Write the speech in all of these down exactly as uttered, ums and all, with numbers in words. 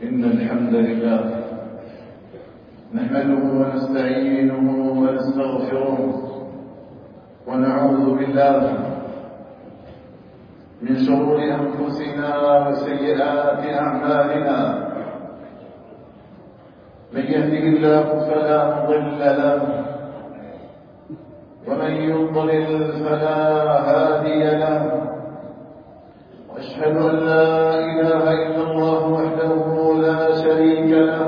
إن الحمد لله نحمده ونستعينه ونستغفره ونعوذ بالله من شرور أنفسنا وسيئات أعمالنا. من يهده الله فلا مضل له ومن يضلل فلا هادي له، وأشهد أن لا إله إلا الله وحده لا شريك له،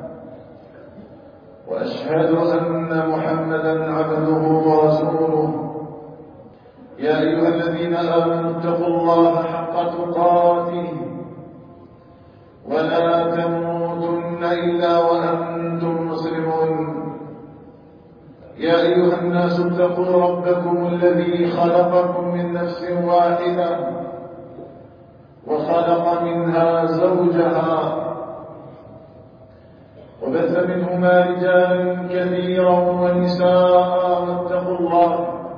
وأشهد أن محمدا عبده ورسوله. يا أيها الذين آمنوا اتقوا الله حق تقاته ولا تموتن إلا وأنتم مسلمون. يا أيها الناس اتقوا ربكم الذي خلقكم من نفس واحدة وخلق منها زوجها وبث منهما رجالا كثيرا ونساء، واتقوا الله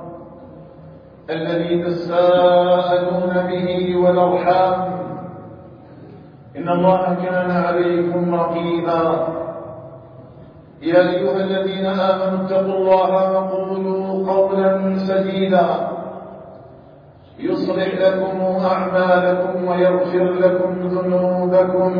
الذي تساءلون به والأرحام إن الله كان عليكم رقيبا. يا أيها الذين آمنوا اتقوا الله وقولوا قولا سديدا يصلح لكم أعمالكم ويغفر لكم ذنوبكم،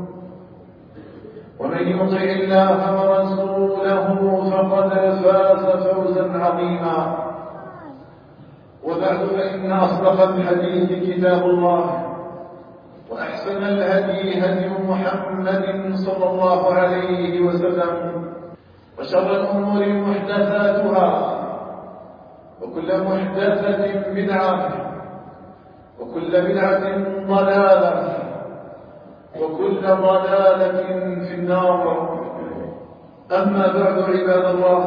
ومن يطع الله ورسوله فقد فاز فوزا عظيما. وبعد، فإن أصدق الحديث كتاب الله، وأحسن الهدي هدي محمد صلى الله عليه وسلم، وشر الأمور محدثاتها، وكل محدثة بدعة، وكل بدعة ضلالة، وكل ضلالة في النار. أما بعد، عباد الله،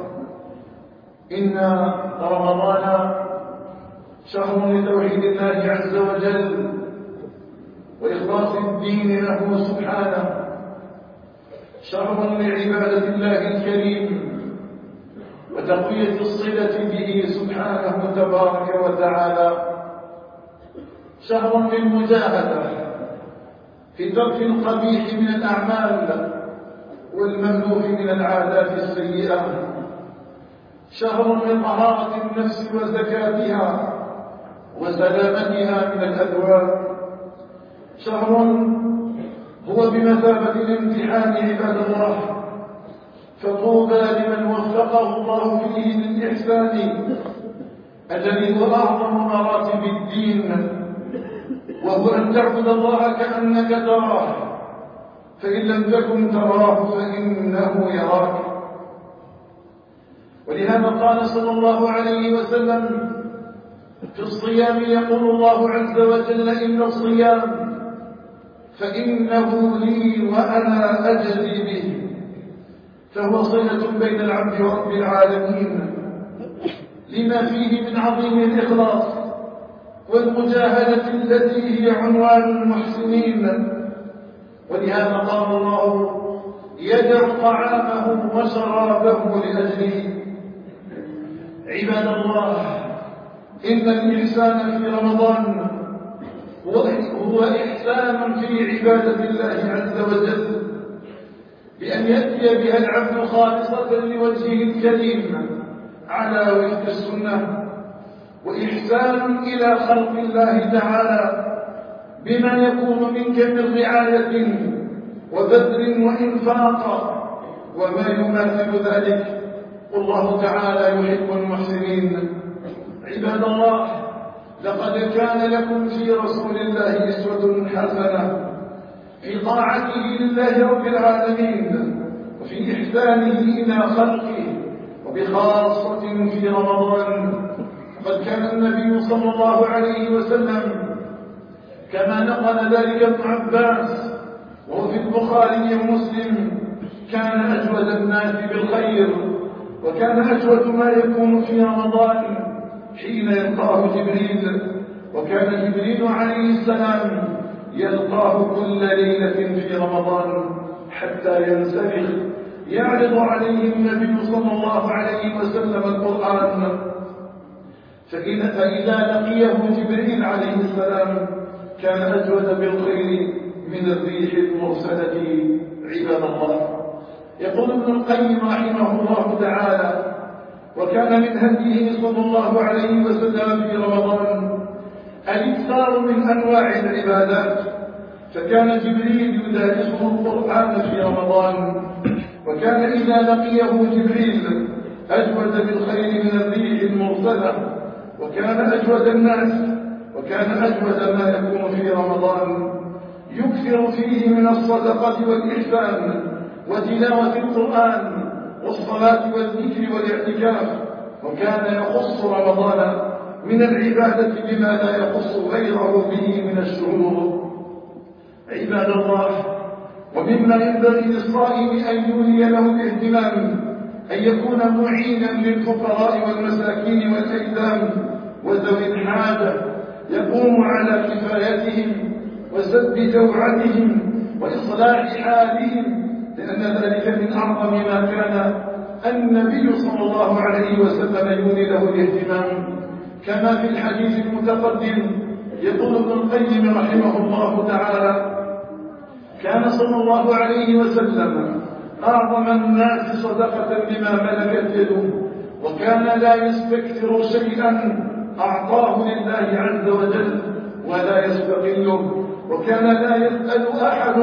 إن رمضان شهر لتوحيد الله عز وجل وإخلاص الدين له سبحانه، شهر لعبادة الله الكريم وتقوية الصلة به سبحانه تبارك وتعالى، شهر للمجاهدة في ترك القبيح من الأعمال والممنوع من العادات السيئة، شهر لطهارة النفس وزكاتها وسلامتها من الأدواء، شهر هو بمثابة الامتحان عباد الله. فطوبى لمن وفقه الله فيه للإحسان الذي هو أعظم مراتب الدين، وهو أن تعبد الله كأنك تراه، فإن لم تكن تراه فإنه يراك. ولهذا قال صلى الله عليه وسلم في الصيام، يقول الله عز وجل: إن الصيام فإنه لي وأنا أجزي به. فهو صلة بين العبد ورب العالمين لما فيه من عظيم الإخلاص والمجاهدة التي هي عنوان المحسنين. ولهذا قال الله: يدع طعامه وشرابه لأجله. عباد الله، إن الإحسان في رمضان هو إحسان في عبادة الله عز وجل، بأن يأتي بها العبد خالصة لوجهه الكريم على وفق السنة، وإحسان إلى خلق الله تعالى بما يكون منك من رعاية وبذل وإنفاق وما يماثل ذلك، والله تعالى يحب المحسنين. عباد الله، لقد كان لكم في رسول الله أسوة حسنة في طاعته لله رب العالمين وفي إحسانه إلى خلقه، وبخاصة في رمضان. قد كان النبي صلى الله عليه وسلم كما نقل ذلك ابن عباس وهو في البخاري ومسلم: كان أجود الناس بالخير، وكان أجود ما يكون في رمضان حين يلقاه جبريل، وكان جبريل عليه السلام يلقاه كل ليلة في رمضان حتى ينسلخ، يعرض عليه النبي صلى الله عليه وسلم القرآن، فإذا لقيه جبريل عليه السلام كان أجود بالخير من الريح المرسلة عباد الله. يقول ابن القيم رحمه الله تعالى: وكان من هديه صلى الله عليه وسلم في رمضان الإكثار من أنواع العبادات، فكان جبريل يدارسه القرآن في رمضان، وكان إذا لقيه جبريل أجود بالخير من الريح المرسلة، وكان أجود الناس، وكان أجود ما يكون في رمضان، يكثر فيه من الصدقة والإحسان وتلاوة القرآن والصلاة والذكر والاعتكاف، وكان يخص رمضان من العبادة بما لا يخص غيره به من الشهور. عباد الله، ومما ينبغي للصائم أن يولي له الاهتمام أن يكون معينا للفقراء والمساكين والأيتام وذوي الحاجة، يقوم على كفايتهم وسد جوعتهم وإصلاح حالهم، لأن ذلك من أعظم ما كان النبي صلى الله عليه وسلم يولي له الاهتمام. كما في الحديث المتقدم يقول ابن القيم رحمه الله تعالى: كان صلى الله عليه وسلم أعظم الناس صدقة بما ملكت يده، وكان لا يستكثر شيئا أعطاه لله عز وجل ولا يستقله، وكان لا يسأل أحد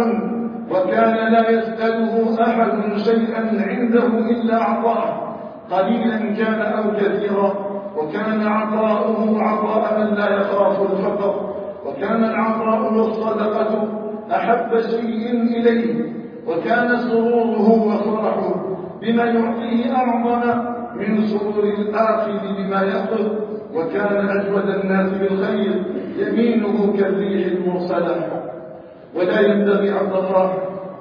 وكان لا يسأله أحد شيئا عنده إلا أعطاه، قليلا كان أو كثيرا، وكان عطاؤه عطاء من لا يخاف الفقر، وكان العطاء والصدقة أحب شيء إليه، وكان سروره وفرحه بما يعطيه أعظم من سرور الآخذ بما يأخذ، وكان أجود الناس بالخير يمينه كالريح المرسلة. ولا ينبغي عبد الله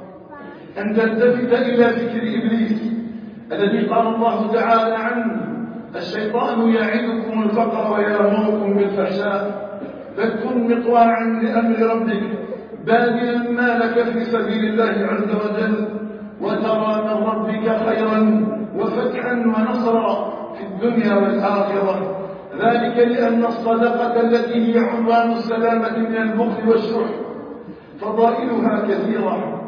أن تلتفت إلى فكر إبليس الذي قال الله تعالى عنه: الشيطان يعدكم الفقر ويأمركم بالفحشاء، بل كن مطواعا لأمر ربك باذلا مالك في سبيل الله عز وجل، وترى من ربك خيرا وفتحا ونصرا في الدنيا والآخرة. ذلك لأن الصدقة التي هي عنوان السلامة من البخل والشح فضائلها كثيرة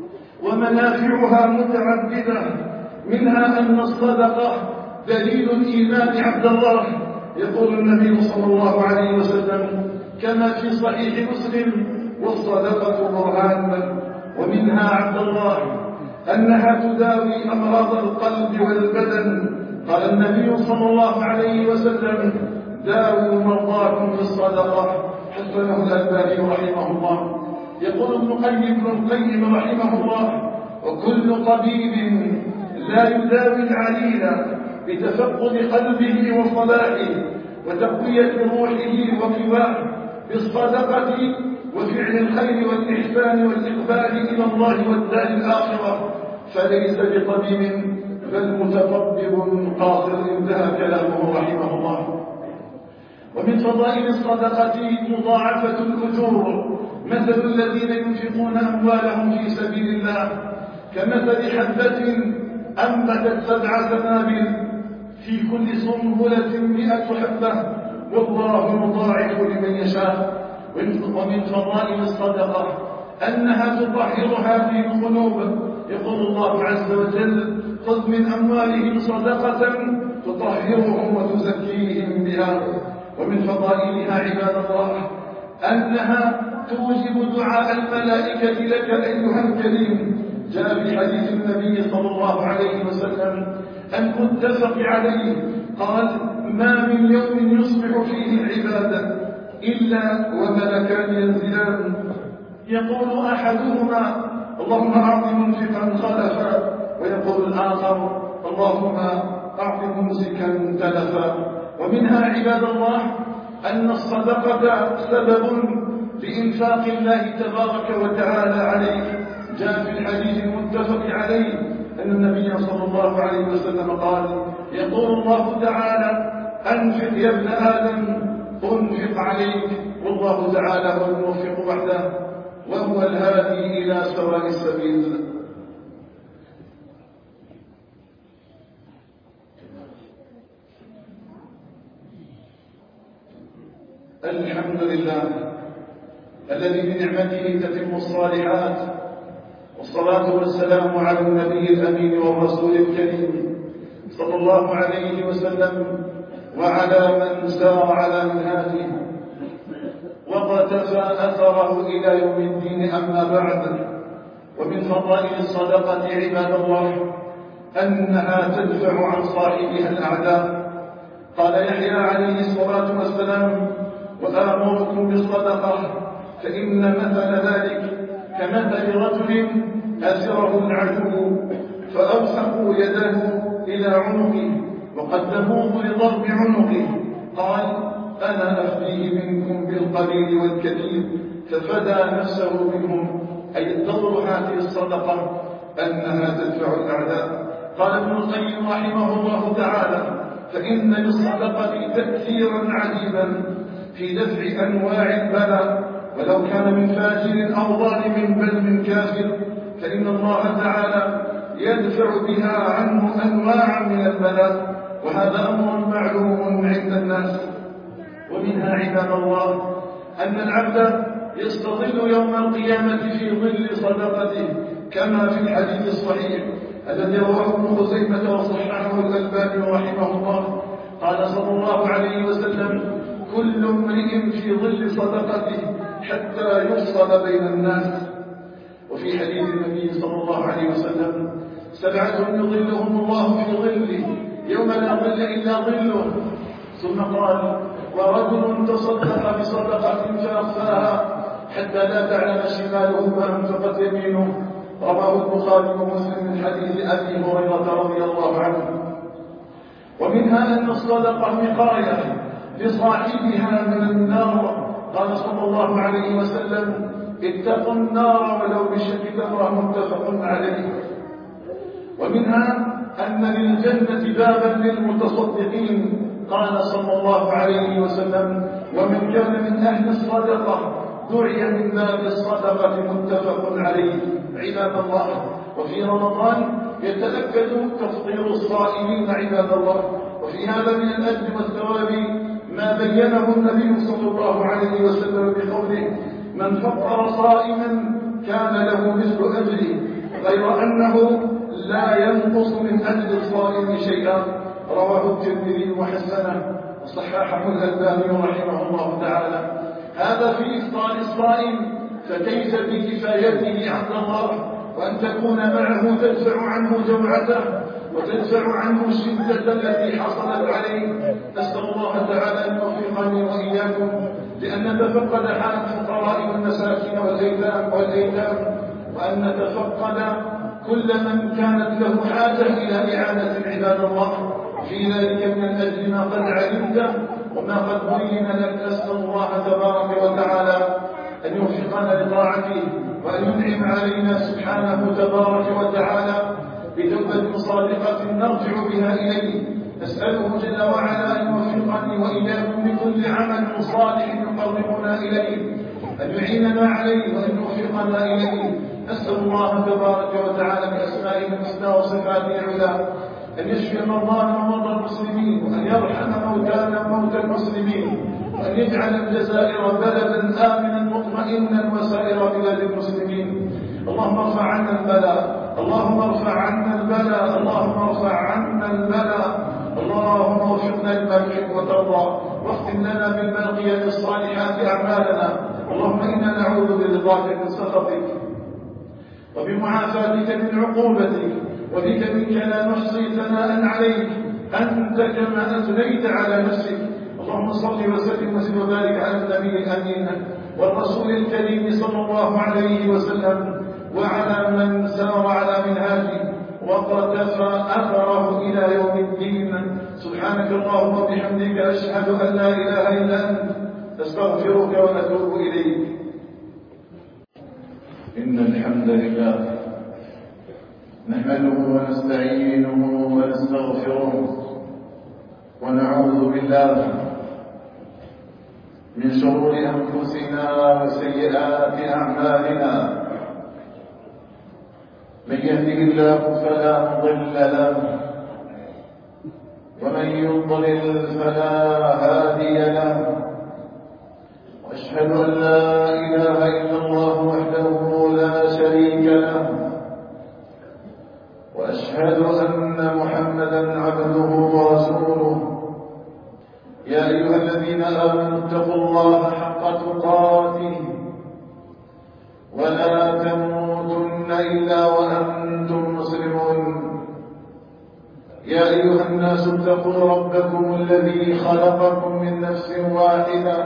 ومنافعها متعددة، منها أن الصدقة دليل الإيمان عبد الله. يقول النبي صلى الله عليه وسلم كما في صحيح مسلم: والصدقة برهان. ومنها عبد الله أنها تداوي أمراض القلب والبدن. قال النبي صلى الله عليه وسلم: داووا مرضاكم بالصدقة، حسنه الألباني رحمه الله. يقول ابن القيم القيم رحمه الله: وكل طبيب لا يداوي العليل بتفقد قلبه وصلاحه وتقوية روحه وكفاحه بالصدقة وفعل الخير والإحسان والإقبال إلى الله والدار الآخرة فليس بطبيب بل متطبب قاصر. انتهى كلامه رحمه الله. ومن فضائل الصدقة مضاعفة الأجور، مثل الذين ينفقون أموالهم في سبيل الله كمثل حبة أنبتت سبع سنابل في كل سنبلة مئة حبة والله يضاعف لمن يشاء. ومن فضائل الصدقة أنها تطهر هذه القلوب. يقول الله عز وجل: خذ من أموالهم صدقة تطهرهم وتزكيهم بها. ومن فضائلها عباد الله أنها توجب دعاء الملائكة لك أيها الكريم. جاء في حديث النبي صلى الله عليه وسلم المتفق عليه قال: ما من يوم يصبح فيه العبادة إلا وملكان ينزلان يقول أحدهما: اللهم أعط منفقا خلفا، ويقول الآخر: اللهم أعط ممسكا تلفا. ومنها عباد الله أن الصدقة سبب لإنفاق الله تبارك وتعالى عليه. جاء في الحديث المتفق عليه أن النبي صلى الله عليه وسلم قال: يقول الله تعالى: أنفق يا ابن آدم أنفق عليك، والله تعالى هو الموفق وحده وهو الهادي إلى سواء السبيل. الحمد لله الذي بنعمته تتم الصالحات، والصلاة والسلام على النبي الأمين والرسول الكريم صلى الله عليه وسلم وعلى من سار على منهاجه وقتفى أثره إلى يوم الدين. أما بعد، ومن فضائل الصدقة عباد الله أنها تدفع عن صاحبها الأعداء. قال يحيى عليه الصلاة والسلام: وآمركم بالصدقة فإن مثل ذلك كمثل رجل أسره العدو فأوثقوا يده إلى عنقه وقدموه لضرب عنقه، قال: أنا أفديه منكم بالقليل والكثير، ففدى نفسه منهم. أي الدور هذه الصدقة أنها تدفع الأعداء. قال ابن القيم رحمه الله تعالى: فإن للصدقة تأثيرا عجيبا في دفع أنواع البلاء، ولو كان من فاجر أو ظالم بل من كافر، فإن الله تعالى يدفع بها عنه أنواع من البلاء، وهذا أمر معلوم عند الناس. ومنها عباد الله أن العبد يستظل يوم القيامة في ظل صدقته، كما في الحديث الصحيح الذي رواه ابن خزيمة وصححه الألباني رحمه الله. قال صلى الله عليه وسلم: كل امرئ في ظل صدقته حتى يفصل بين الناس. وفي حديث النبي صلى الله عليه وسلم: سبعة يظلهم الله في ظله يوم لا ظل إلا ظله. ثم قال: ورجل تصدق بصدقة فأخفاها حتى لا تعلم شماله ما أنفقت يمينه. رواه البخاري ومسلم من حديث أبي هريرة رضي الله عنه. ومنها أن الصدقة وقاية لصاحبها من النار. قال صلى الله عليه وسلم: اتقوا النار ولو بشق تمرة، متفق عليه. ومنها أن للجنة بابا للمتصدقين. قال صلى الله عليه وسلم: ومن كان من أهل الصدقة دعي من باب الصدقة، متفق عليه. عباد الله، وفي رمضان يتأكد تفطير الصائمين عباد الله، وفي هذا من الأجر والثواب ما بينه النبي صلى الله عليه وسلم بقوله: من فطر صائما كان له مثل أجره، غير أنه لا ينقص من أجر الصائم شيئا. رواه الترمذي وحسنه وصححه الألباني رحمه الله تعالى. هذا في إفطار الصائم، فكيف بكفايته عند الله، وأن تكون معه تدفع عنه جوعته وتدفع عنه الشدة التي حصلت عليه. نسأل الله تعالى أن يوفقني وإياكم لأن نتفقد حال الفقراء والمساكين والأيتام والأيتام وأن نتفقد كل من كانت له حاجة إلى إعانة عباد الله في ذلك من الأجر ما قد علمته وما قد بين لك. نسأل الله تبارك وتعالى أن يوفقنا لطاعته وأن ينعم علينا سبحانه تبارك وتعالى بتوبة صادقة نرجع بها إليه. نسأله جل وعلا أن يوفقني وإياكم لكل عمل صالح يقربنا إليه، أن يعيننا عليه وأن يوفقنا إليه. نسأل الله تبارك وتعالى بأسمائه الحسنى وصفاته العلى أن يشفي مرضانا ومرضى المسلمين، وأن يرحم موتانا وموتى المسلمين، وأن يجعل الجزائر بلدا آمنا مطمئنا وسائر بلاد المسلمين. اللهم ارفع عنا البلاء، اللهم ارفع عنا البلاء، اللهم ارفع عنا البلاء. اللهم وفقنا لما تحب وترضى، واختم لنا بالباقيات الصالحات أعمالنا. اللهم إنا نعوذ برضاك من سخطك وبمعافاتك من عقوبتك، وبك منك لا نحصي ثناء عليك، أنت كما أثنيت على نفسك. اللهم صل وسلم وزد وبارك على النبي الأمين والرسول الكريم صلى الله عليه وسلم وعلى من سار على منهاجه وقتفى أثره إلى يوم الدين. سبحانك اللهم وبحمدك، أشهد أن لا إله إلا أنت، أستغفرك وأتوب إليك. إن الحمد لله نحمده ونستعينه ونستغفره ونعوذ بالله من شرور أنفسنا وسيئات أعمالنا. من يهده الله فلا مضل له ومن يضلل فلا هادي له، وأشهد وأشهد أن لا إله إلا الله وحده لا شريك له، وأشهد أن محمدا عبده ورسوله. يا أيها الذين آمنوا اتقوا الله حق تقاته ولا تموتن إلا وأنتم مسلمون. يا أيها الناس اتقوا ربكم الذي خلقكم من نفس واحدة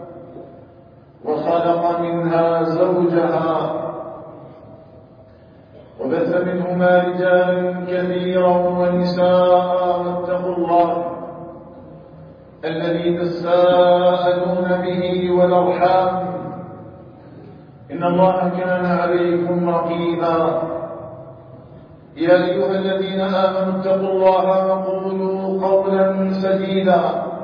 وخلق منها زوجها وبث منهما رجالا كثيرا ونساء، واتقوا الله الذي تساءلون به والأرحام إن الله كان عليكم رقيبا. يا أيها الذين آمنوا اتقوا الله وقولوا قولا سديدا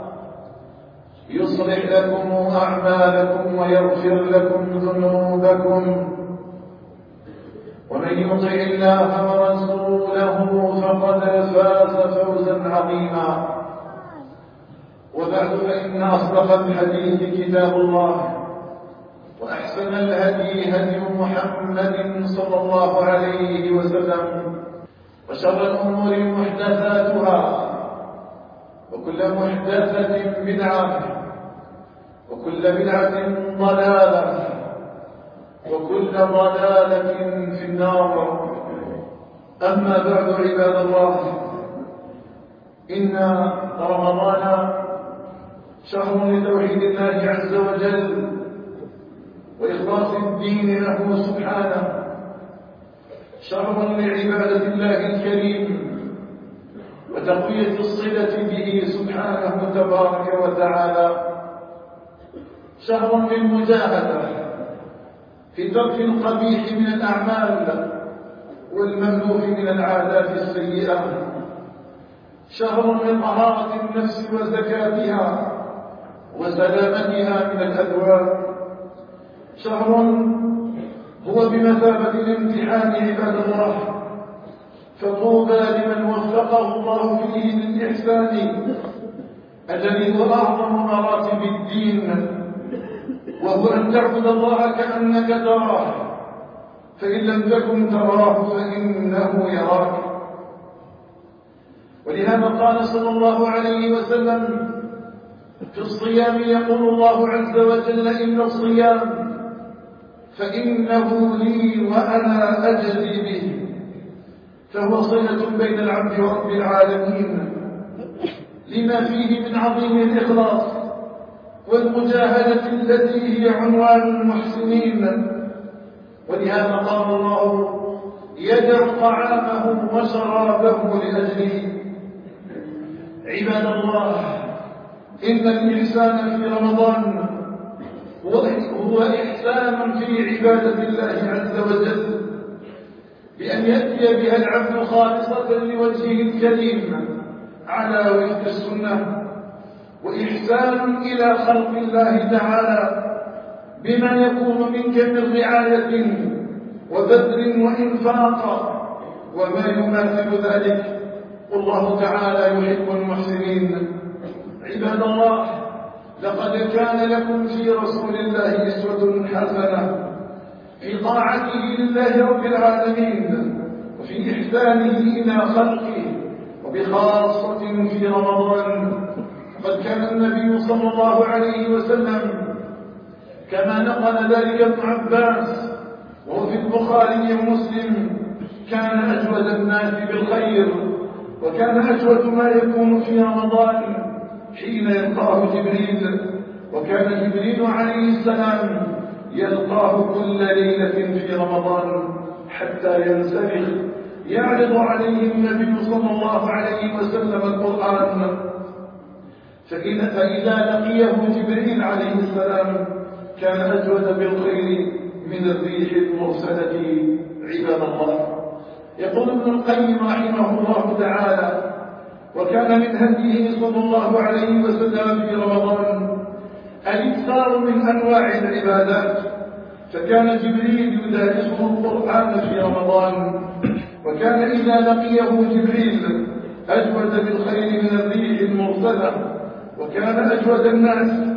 يصلح لكم أعمالكم ويغفر لكم ذنوبكم، ومن يطع الله ورسوله فقد فاز فوزا عظيما. وبعد، فإن أصدق الحديث كتاب الله، وأحسن الهدي هدي محمد صلى الله عليه وسلم، وشر الأمور محدثاتها، وكل محدثة بدعة، وكل بدعة ضلالة، وكل ضلالة في النار. أما بعد، عباد الله، إن رمضان شهر لتوحيد الله عز وجل وإخلاص الدين له سبحانه، شهر لعبادة الله الكريم وتقوية الصلة به سبحانه تبارك وتعالى، شهر للمجاهدة في ترك القبيح من الأعمال والممنوع من العادات السيئة، شهر لطهارة النفس وزكاتها وسلامتها من الأدواء، شهر هو بمثابة الامتحان عباد الله، فطوبى لمن وفقه الله فيه للإحسان الذي هو أعظم مراتب الدين، وهو أن تعبد الله كأنك تراه، فإن لم تكن تراه فإنه يراك. ولهذا قال صلى الله عليه وسلم في الصيام، يقول الله عز وجل: إن الصيام فإنه لي وأنا أجزي به، فهو صلة بين العبد ورب العالمين، لما فيه من عظيم الإخلاص والمجاهدة التي هي عنوان المحسنين. ولهذا قال الله: يدع طعامه وشرابه لأجله. عباد الله، إن الإحسان في رمضان هو إحسان في عبادة الله عز وجل، بأن يأتي بها العبد خالصة لوجهه الكريم على وفق السنة، وإحسان إلى خلق الله تعالى بما يكون منك من رعاية وبذل وإنفاق وما يماثل ذلك، والله تعالى يحب المحسنين. عباد الله، لقد كان لكم في رسول الله أسوة حسنة في طاعته لله رب العالمين وفي إحسانه إلى خلقه، وبخاصة في رمضان. قد كان النبي صلى الله عليه وسلم كما نقل ذلك ابن عباس وهو في البخاري ومسلم: كان أجود الناس بالخير، وكان أجود ما يكون في رمضان حين يلقاه جبريل، وكان جبريل عليه السلام يلقاه كل ليلة في رمضان حتى ينسلخ، يعرض عليه النبي صلى الله عليه وسلم القرآن، فإذا لقيه جبريل عليه السلام كان أجود بالخير من الريح المرسلة. عباد الله، يقول ابن القيم رحمه الله تعالى: وكان من هديه صلى الله عليه وسلم في رمضان الإكثار من أنواع العبادات، فكان جبريل يدارسه القرآن في رمضان، وكان إذا لقيه جبريل أجود بالخير من الريح المرسلة، وكان أجود الناس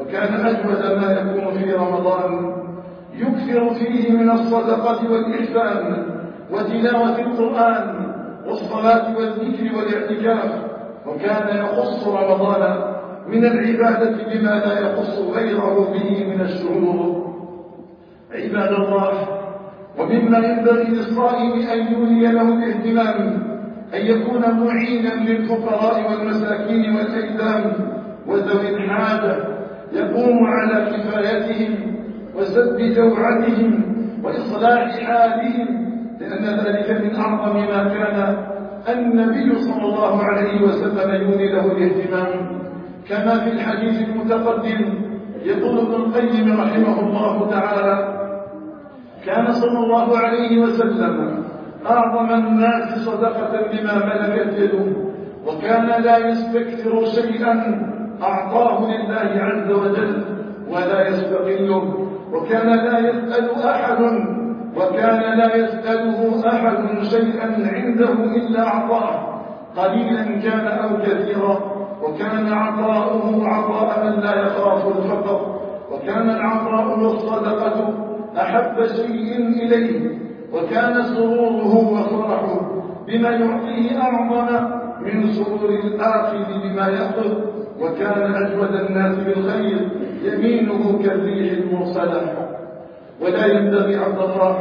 وكان أجود ما يكون في رمضان، يكثر فيه من الصدقة والإحسان وتلاوة القرآن والصلاة والذكر والاعتكاف، وكان يخص رمضان من العبادة بما لا يخص غيره به من الشهور. عباد الله، ومما ينبغي للصائم أن يولي له الاهتمام أن يكون معينا للفقراء والمساكين والأيتام وذوي الحاجة، يقوم على كفايتهم وسد جوعتهم وإصلاح حالهم، لأن ذلك من أعظم ما كان النبي صلى الله عليه وسلم يولي له الاهتمام. كما في الحديث المتقدم يقول ابن القيم رحمه الله تعالى: كان صلى الله عليه وسلم أعظم الناس صدقة بما ملكت يده، وكان لا يستكثر شيئا أعطاه لله عز وجل ولا يستقله، وكان لا يسأل أحد وكان لا يسأله أحد شيئا عنده إلا أعطاه، قليلا كان أو كثيرا، وكان عطاؤه عطاء من لا يخاف الفقر، وكان العطاء والصدقة أحب شيء إليه، وكان سروره وفرحه بما يعطيه أعظم من سرور الآخذ بما يأخذ، وكان أجود الناس بالخير يمينه كالريح المرسلة. ولا ينبغي عبد الله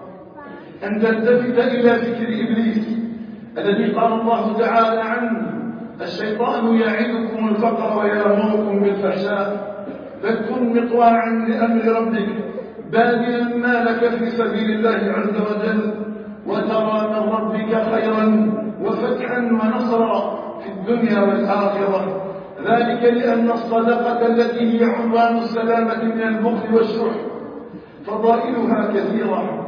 أن تلتفت إلى فكر إبليس الذي قال الله تعالى عنه: الشيطان يعدكم الفقر ويأمركم بالفحشاء، بل كن مطواعا لأمر ربك باذلا مالك في سبيل الله عز وجل، وترى من ربك خيرا وفتحا ونصرا في الدنيا والآخرة. ذلك لأن الصدقة التي هي عنوان السلامة من البخل والشح فضائلها كثيرة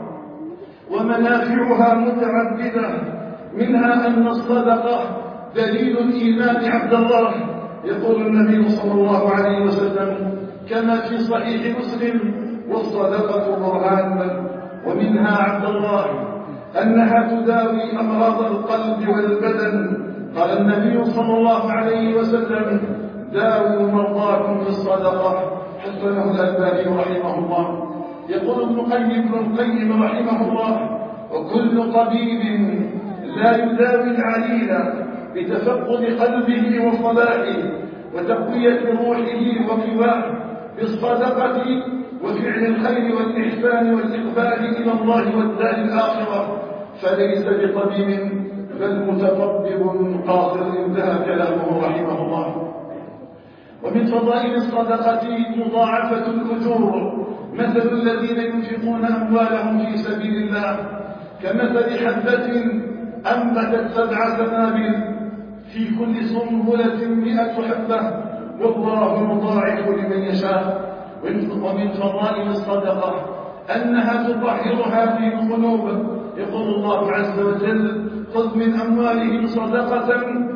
ومنافعها متعددة، منها أن الصدقة دليل الإيمان. عبد الله، يقول النبي صلى الله عليه وسلم كما في صحيح مسلم: والصدقة برهان. ومنها عبد الله أنها تداوي أمراض القلب والبدن، قال النبي صلى الله عليه وسلم: داووا مرضاكم بالصدقة، حسنه الألباني رحمه الله. يقول ابن القيم ابن القيم رحمه الله: وكل طبيب لا يداوي العليل بتفقد قلبه وصلاحه وتقوية روحه وقواه بالصدقة وفعل الخير والإحسان والإقبال إلى الله والدار الآخرة فليس بطبيب بل متطبب قاصر. انتهى كلامه رحمه الله. ومن فضائل الصدقة مضاعفة الأجور، مثل الذين ينفقون أموالهم في سبيل الله كمثل حبة أنبتت سبع سنابل في كل سنبلة مئة حبة والله يضاعف لمن يشاء. ومن فضائل الصدقة أنها تطهر هذه القلوب، يقول الله عز وجل: خذ من أموالهم صدقة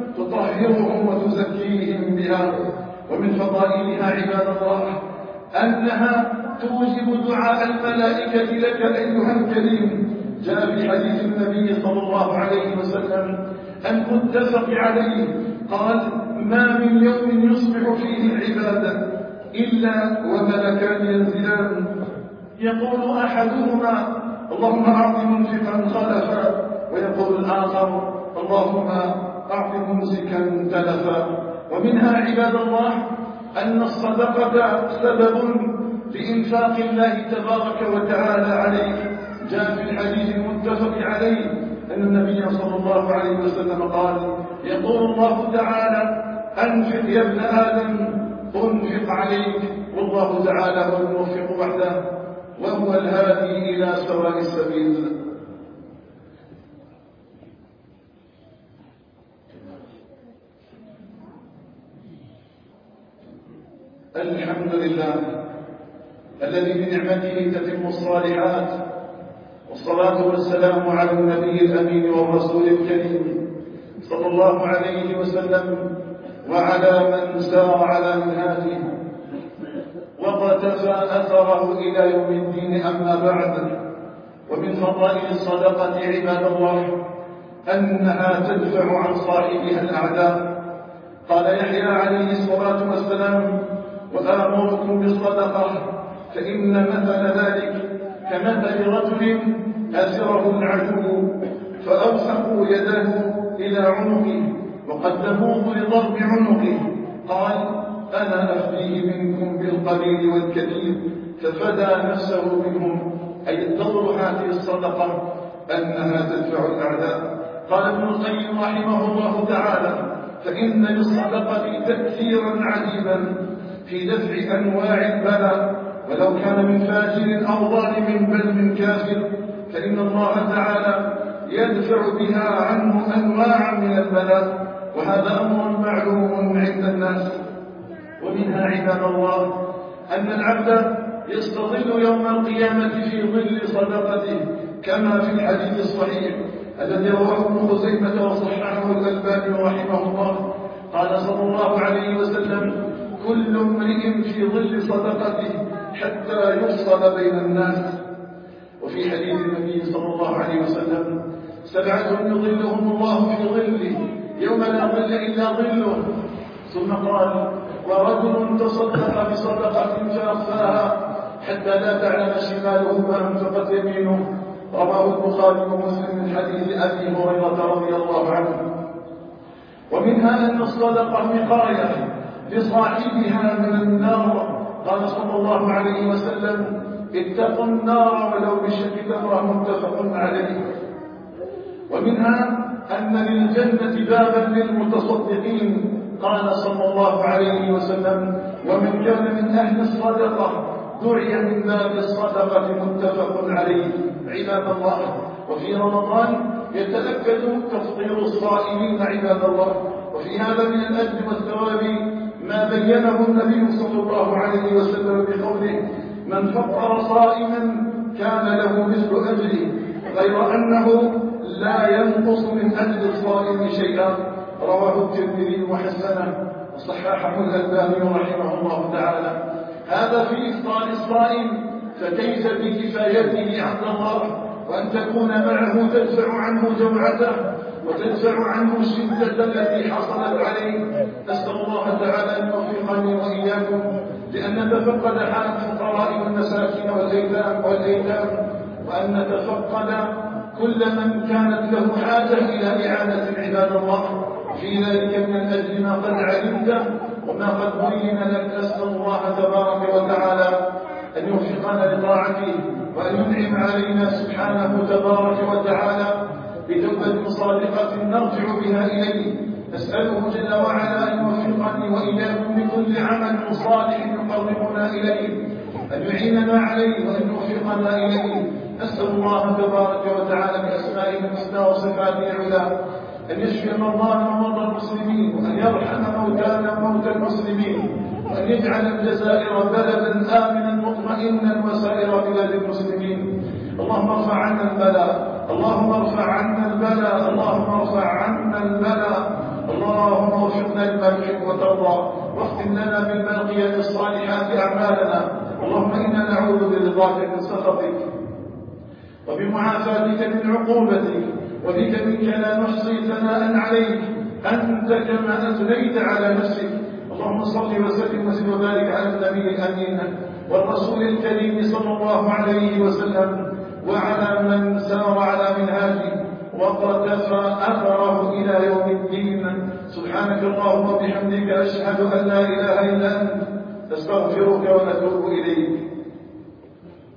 تطهرهم وتزكيهم بها. ومن فضائلها عباد الله أنها توجب دعاء الملائكة لك أيها الكريم. جاء في حديث النبي صلى الله عليه وسلم المتفق عليه قال: ما من يوم يصبح فيه العبادة إلا وملكان ينزلان، يقول أحدهما: اللهم أعط منفقا خلفا، ويقول الآخر: اللهم أعط ممسكا تلفا. ومنها عباد الله أن الصدقة سبب لإنفاق الله تبارك وتعالى عليك. جاء في الحديث المتفق عليه أن النبي صلى الله عليه وسلم قال: يقول الله تعالى: أنفق يا ابن آدم أنفق عليك، والله تعالى هو الموفق وحده وهو الهادي إلى سواء السبيل. الحمد لله الذي بنعمته تتم الصالحات، والصلاة والسلام على النبي الأمين والرسول الكريم صلى الله عليه وسلم وعلى من سار على منهاجه وقتفى أثره إلى يوم الدين. أما بعد، ومن فضائل الصدقة عباد الله أنها تدفع عن صاحبها الأعداء. قال يحيى عليه الصلاة والسلام: وآمركم بالصدقة، فإن مثل ذلك كمثل رجل أسره العدو فأوثقوا يده إلى عنقه وقدموه لضرب عنقه، قال أنا أفديه منكم بالقليل والكثير، ففدى نفسه منهم. أي الدور هذه الصدقة أنها تدفع الأعداء. قال ابن القيم رحمه الله تعالى: فإن للصدقة تأثيرا عجيبا في دفع أنواع البلاء، ولو كان من فاجر أو ظالم بل من كافر، فإن الله تعالى يدفع بها عنه أنواعا من البلاء، وهذا أمر معلوم عند الناس. ومنها عباد الله أن العبد يستظل يوم القيامة في ظل صدقته، كما في الحديث الصحيح الذي رواه ابن خزيمة وصححه الألباني رحمه الله، قال صلى الله عليه وسلم: كل امرئ في ظل صدقته حتى يفصل بين الناس. وفي حديث النبي صلى الله عليه وسلم: سبعة يظلهم الله في ظله يوم لا ظل إلا ظله. ثم قال: ورجل تصدق بصدقة فأخفاها حتى لا تعلم شماله ما أنفقت يمينه. رواه البخاري ومسلم من حديث أبي هريرة رضي الله عنه. ومنها أن الصدقة وقاية لصاحبها من النار، قال صلى الله عليه وسلم: اتقوا النار ولو بشق تمرة، متفق عليه. ومنها أن للجنة بابا للمتصدقين، قال صلى الله عليه وسلم: ومن كان من أهل الصدقة دعي من باب الصدقة، متفق عليه. عباد الله، وفي رمضان يتأكد تفطير الصائمين عباد الله، وفي هذا من الأجر والثواب ما بينه النبي صلى الله عليه وسلم بقوله: من فطر صائما كان له مثل أجره، غير أنه لا ينقص من أجر الصائم شيئا. رواه الترمذي وحسنه وصححه الألباني رحمه الله تعالى. هذا في إفطار الصائم، فكيف بكفايته عند الله، وأن تكون معه تدفع عنه جوعته وتدفع عنه الشدة التي حصلت عليه. أسأل الله تعالى أن يوفقني وإياكم لأن نتفقد حال الفقراء والمساكين والأيتام والأيتام وأن نتفقد كل من كانت له حاجة إلى إعانة عباد الله في ذلك من الأجر ما قد علمته وما قد بين لك. أسأل الله تبارك وتعالى أن يوفقنا لطاعته وأن ينعم علينا سبحانه تبارك وتعالى بتوبة صادقة نرجع بها إليه. أسأله جل وعلا أن يوفقني وإياكم بكل عمل صالح يقربنا إليه، أن يعيننا عليه وأن يوفقنا إليه. أسأل الله تبارك وتعالى بأسمائه الحسنى وصفاته العلى أن يشفي مرضانا ومرضى المسلمين، وأن يرحم موتانا وموتى المسلمين، وأن يجعل الجزائر بلدا آمنا مطمئنا وسائر بلاد المسلمين. اللهم ارفع عنا البلاء، اللهم ارفع عنا البلاء، اللهم ارفع عنا البلاء. اللهم وفقنا لما تحب وترضى، واختم لنا بالباقيات الصالحات أعمالنا. اللهم إنا نعوذ برضاك من سخطك وبمعافاتك من عقوبتك، وبك منك لا نحصي ثناء عليك، أنت كما أثنيت على نفسك. اللهم صل وسلم وزد وبارك على النبي الأمين والرسول الكريم صلى الله عليه وسلم وعلى من سار على منهاجه وقتفى أثره إلى يوم الدين. سبحانك اللهم وبحمدك أشهد أن لا إله إلا أنت، أستغفرك ونتوب إليك.